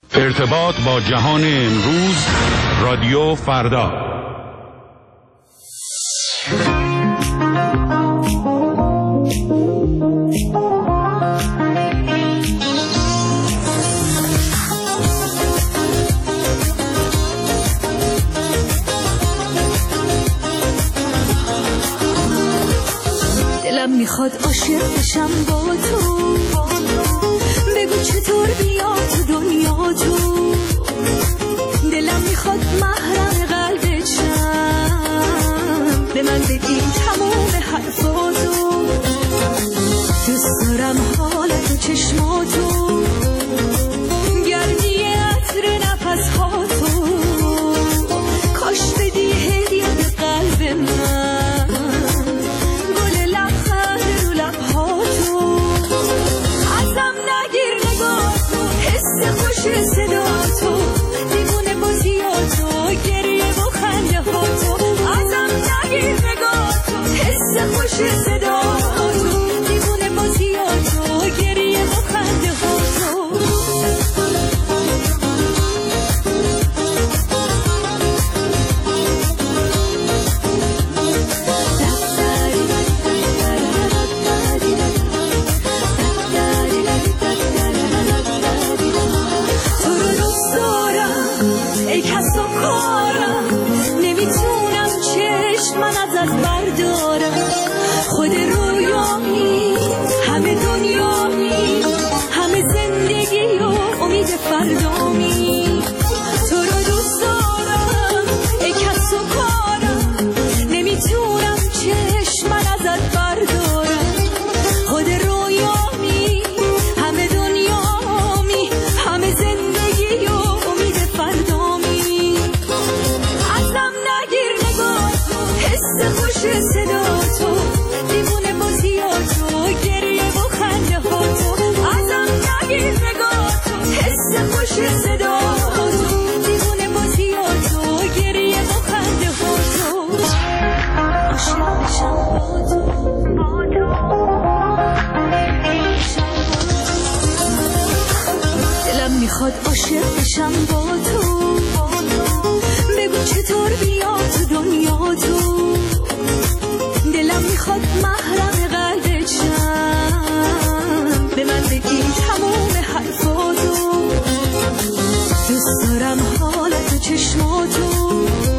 ارتباط با جهان امروز، رادیو فردا. دلم میخواد عاشق بشم با تو، بگو چطور بیا تو دنیا تو. دلم میخواد محرم قلبت شم، به من بگی تموم حرفاتو. دوست دارم حالت چشماتو، گردی عطر نفسهاتو. کاش بدی هدیه به قلب من، گل لبخند رو لبهاتو. ازم نگیر نگاهتو، حس خوش صداتو، دیوونه بازیاتو، گریه و خنده هاتو. ازم نگیر نگاهتو، حس خوش صداتو، دیوونه بازیاتو، گریه و خنده هاتو. خود رویامی، همه دنیامی، همه زندگی و امید فردامی. تو رو دوست دارم ای کس و کارم، نمیتونم چشم من ازت بردارم. خود رویامی، همه دنیامی، همه زندگی و امید فردامی. ازم نگیر نگاهتو، حس خوش صداتو، دیوونه بازیاتو، گریه و خنده هاتو. ازم نگیر نگاهتو، حس خوش صداتو، دیوونه بازیاتو، گریه و خنده هاتو. عاشق بشم با تو، دلم میخواد عاشق بشم با تو، بگو چطور بیا تو دنیا تو. دلم میخواد محرم قلبت شم، به من بگی تموم حرفاتو. دوست دارم حالت چشماتو،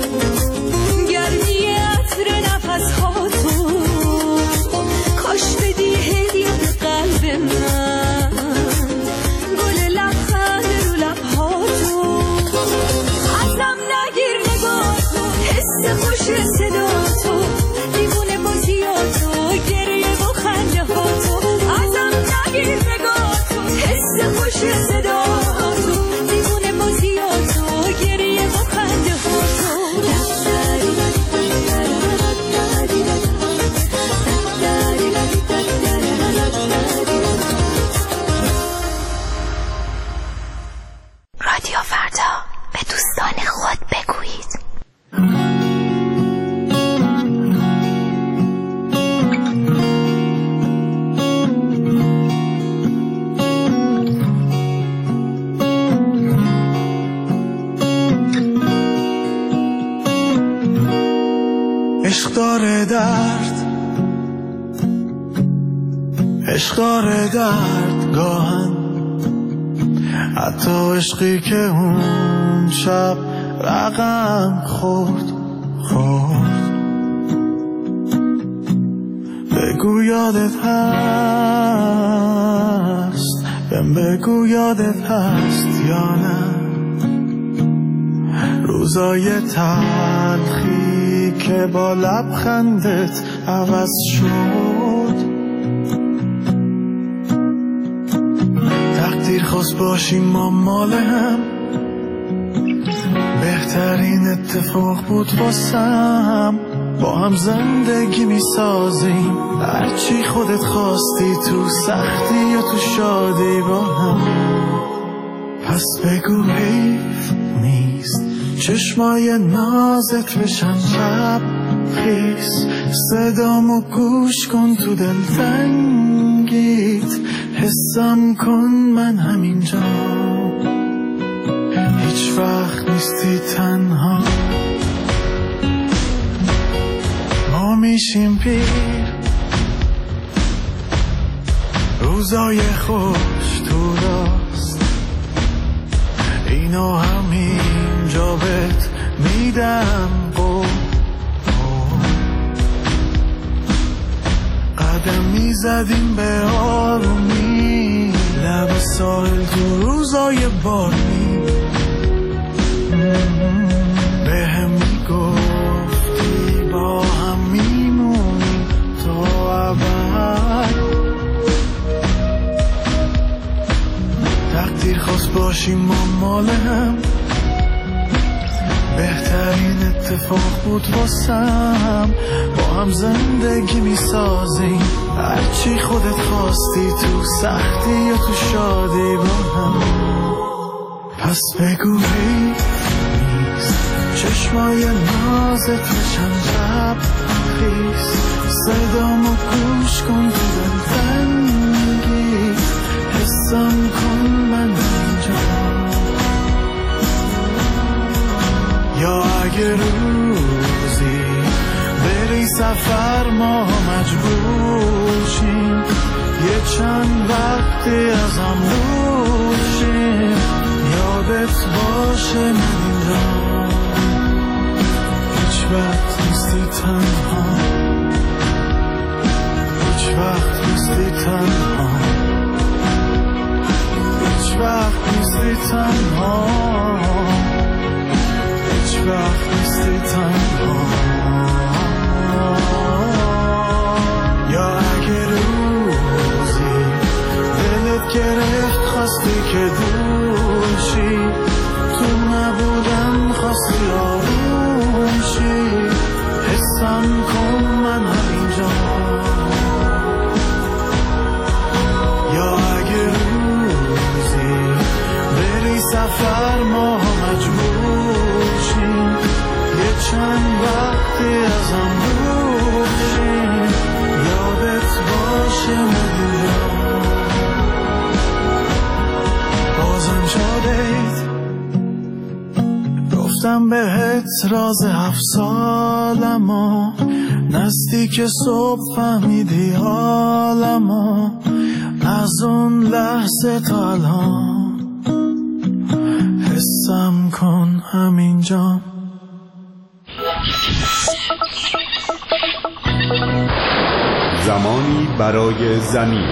گردی عطر نفسهاتو. کاش بدی هدیه به قلب من، گل لبخند رو لبهاتو. ازم نگیر نگاهتو، حس خوش صداتو، دیوونه بازیاتو، گریه و خنده هاتو. ازم نگیر نگاهتو، حس خوش صداتو، دیوونه بازیاتو، گریه و خنده هاتو. رادیو فردا، به دوستان خود بگویید. عشق داره درد، عشق داره درد گاهن، حتی عشقی که اون شب رقم خورد. بگو یادت هست، بگو یادت هست یا نه، روزای تلخی که با لبخندت عوض شد. تقدیر خواست باشیم ما مال هم، بهترین اتفاق بود واسم. با هم زندگی می سازیم، هرچی خودت خواستی، تو سختی یا تو شادی با هم. پس بگو حیف نیست چشمای نازت بشن شب خیس، صدامو گوش کن تو دلتنگیت، حسم کن من همینجا. نیستی تنها، ما میشیم پیر، روزای خوش تو راست، اینو همینجا بهت میدم قول. قدم میزدیم به آرومی لب ساحل تو روزای بارمی، به هم میگفتی با هم میمونیم تا ابد، تقدیر خواست باشیم ما مال هم، بهترین اتفاق بود واسم، با هم زندگی میسازیم هرچی خودت خواستی، تو سختی یا تو شادی با هم. پس بگو نیست چشمای نازت چند شب خیست، صدامو گوش کن تو دلتنگی، حسم کن من اینجا، یا اگه روزی بری سفر ما مجبور شیم، یه چند وقتی از هم دور شیم، یادت باشه من اینجا، هیچ وقت نیستی تنها، هیچ وقت نیستی تنها، هیچ وقت نیستی تنها، هیچ وقت نیستی تنها. یا اگه روزی دلت گرفت خواستی که دور شی، تو نبودم خواستی آروم شی، حسم کن من همینجا، یا اگه روزی بری سفر ما مجبور شیم، یه چند وقتی از هم دور شیم، یادت باشه مدیده، بازم شدید گفتم بهت راز 7 سالمو، نزدیک صبح فهمیدی حالمو، از اون لحظه تا الان حسم کن همینجا. زمانی برای زمین.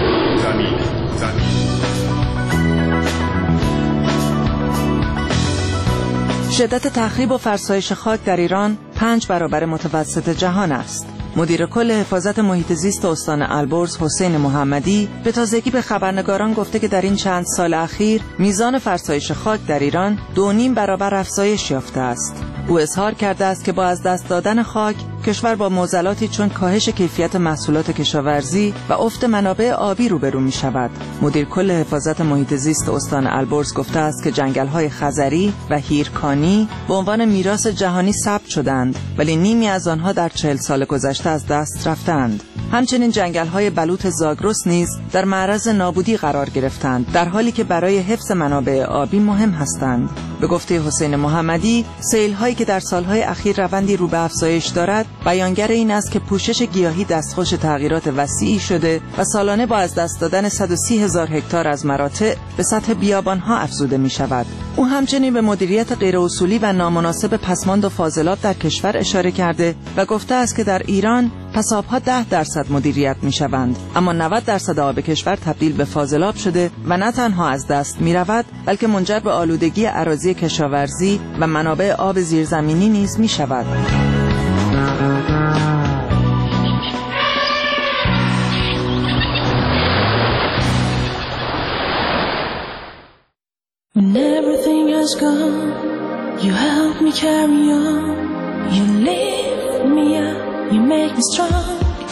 شدت تخریب و فرسایش خاک در ایران 5 برابر متوسط جهان است. مدیر کل حفاظت محیط زیست استان البرز حسین محمدی به تازگی به خبرنگاران گفته که در این چند سال اخیر میزان فرسایش خاک در ایران 2.5 برابر افزایش یافته است. او اظهار کرده است که با از دست دادن خاک کشور با معضلاتی چون کاهش کیفیت محصولات کشاورزی و افت منابع آبی روبرو می شود. مدیر کل حفاظت محیط زیست استان البرز گفته است که جنگل‌های خزری و هیرکانی به عنوان میراث جهانی ثبت شدند، ولی نیمی از آنها در 40 سال گذشته از دست رفتند. همچنین جنگل‌های بلوط زاگرس نیز در معرض نابودی قرار گرفتند، در حالی که برای حفظ منابع آبی مهم هستند. به گفته حسین محمدی، سیل‌هایی که در سال‌های اخیر روندی رو به افزایش دارد، بیانگر این است که پوشش گیاهی دستخوش تغییرات وسیعی شده و سالانه با از دست دادن 130,000 هکتار از مراتع به سطح بیابان‌ها افزوده می‌شود. او همچنین به مدیریت غیراصولی و نامناسب پسماند و فاضلاب در کشور اشاره کرده و گفته است که در ایران پساب‌ها 10% مدیریت می‌شوند، اما 90% آب کشور تبدیل به فاضلاب شده و نه تنها از دست می‌رود، بلکه منجر به آلودگی اراضی کشاورزی و منابع آب زیرزمینی نیز می‌شود. When everything has gone, you help me carry on. You lift me up, you make me strong.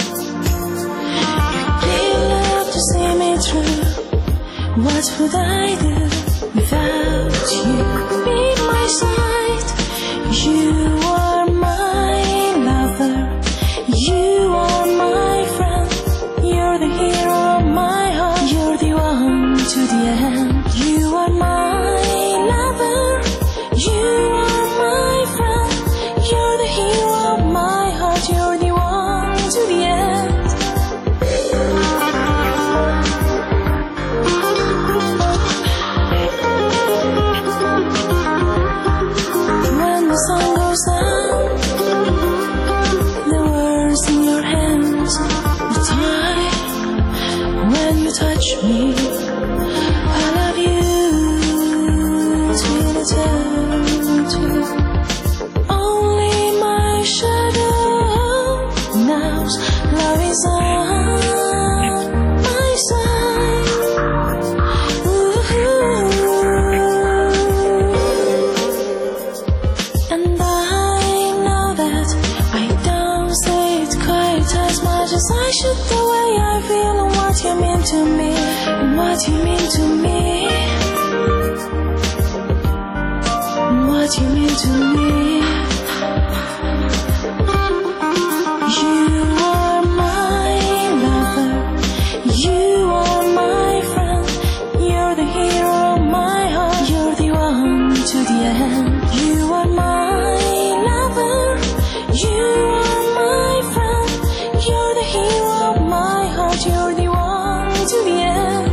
You give love to see me through. What would I do without you? Be my side. You are my lover. You are my friend. You're the hero of my heart. You're the one to the end. You are my lover. You are to me. You are my lover, you are my friend, you're the hero of my heart, you're the one to the end. You are my lover, you are my friend, you're the hero of my heart, you're the one to the end.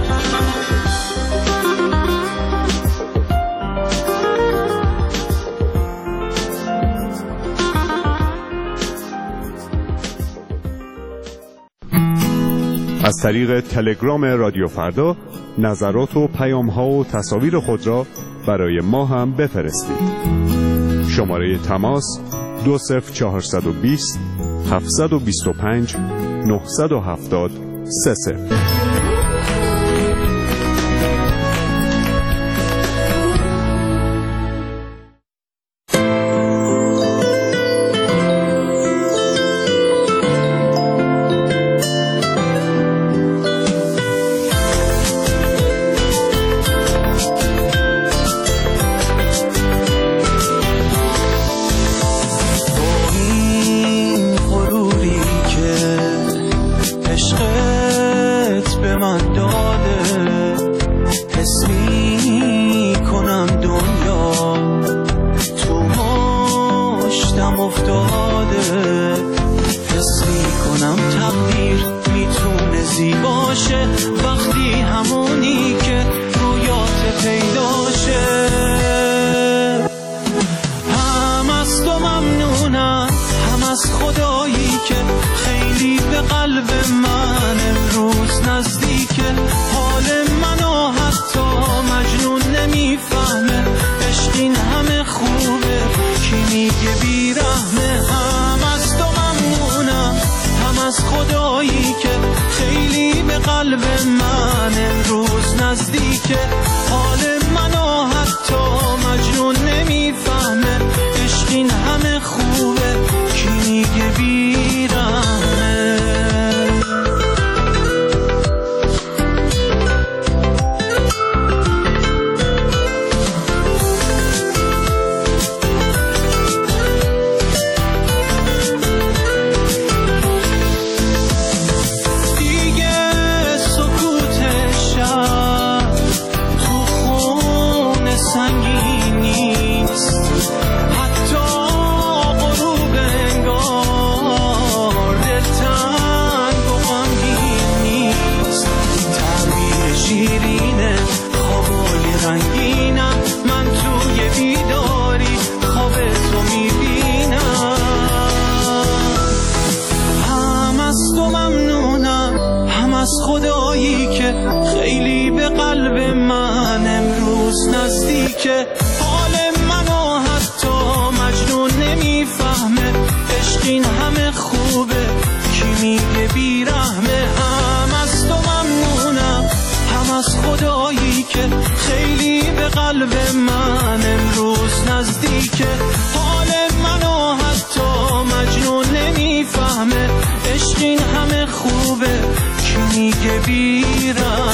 از طریق تلگرام رادیو فردا نظرات و پیام‌ها و تصاویر خود را برای ما هم بفرستید. شماره تماس 20420 725 970 30. عشق این همه خوبه کی میگه بیرم